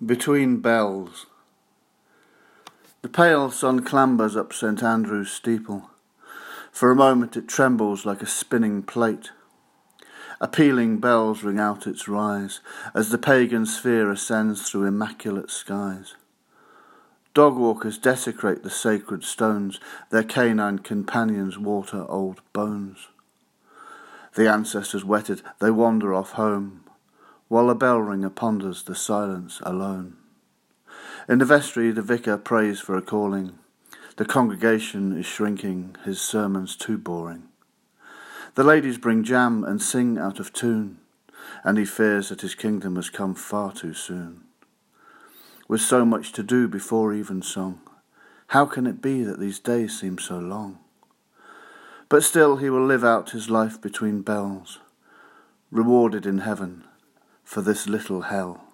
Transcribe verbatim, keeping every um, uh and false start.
Between Bells. The pale sun clambers up St Andrew's steeple. For a moment it trembles like a spinning plate. Appealing bells ring out its rise as the pagan sphere ascends through immaculate skies. Dog-walkers desecrate the sacred stones, their canine companions water old bones. The ancestors wetted, they wander off home, while a bell ringer ponders the silence alone. In the vestry the vicar prays for a calling. The congregation is shrinking, his sermons too boring. The ladies bring jam and sing out of tune, and he fears that his kingdom has come far too soon. With so much to do before evensong, how can it be that these days seem so long? But still he will live out his life between bells, rewarded in heaven for this little hell.